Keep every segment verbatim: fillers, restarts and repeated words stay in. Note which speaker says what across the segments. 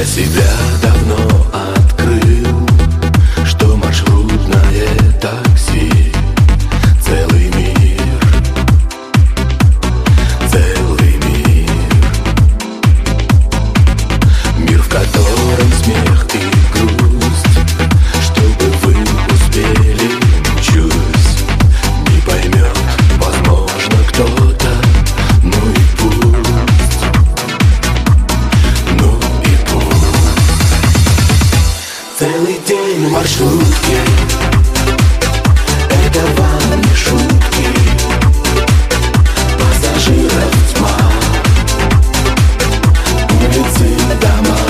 Speaker 1: себя давно открыл, что маршрутное такси — целый мир, целый мир. Мир, в котором смех и грусть, чтобы вы успели, чусь, не поймет, возможно, кто-то, ну и пусть, ну и пусть. Целый день в маршрутке — это вам не шутки. Пассажиров тьма, улицы, дома.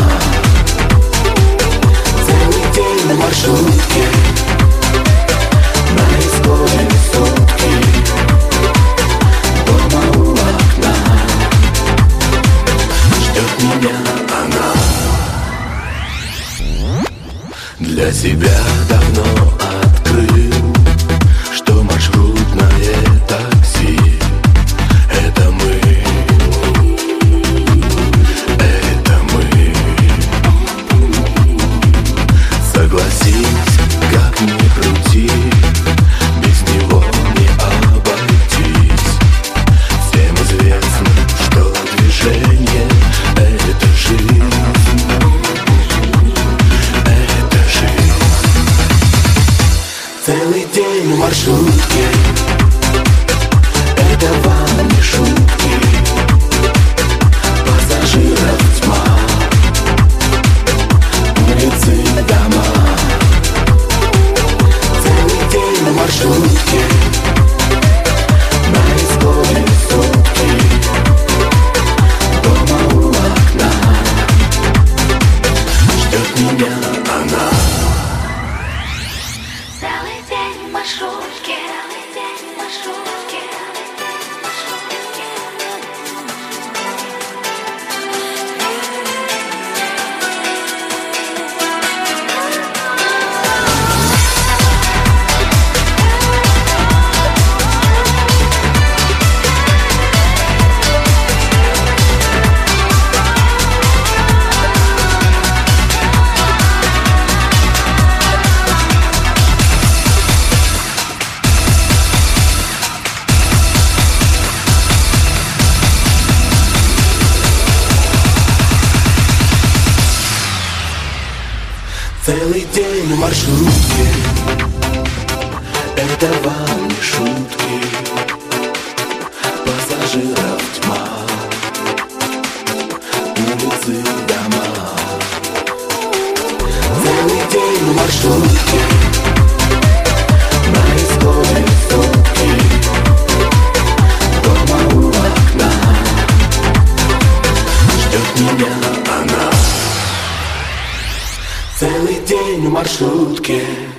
Speaker 1: Целый день в маршрутке, на исходе сутки, дома у окна ждет меня она. Для себя давно открыл, что маршрутное такси — это мы, это мы. Согласись, как ни крути, без него не обойтись. Всем известно, что движение — это жизнь, это жизнь. Целый день в маршрутке — это вам не шутки. Пассажиров тьма, улицы, дома. Целый день в маршрутке, на исходе сутки, дома у окна ждет меня она.
Speaker 2: Целый день в маршрутке, целый день в маршрутке,
Speaker 1: Целый день в маршрутке — это вам не шутки. Пассажиров тьма, улицы, дома. Целый день в маршрутке, на исходе сутки, дома у окна ждет меня она. Целый день в маршрутке.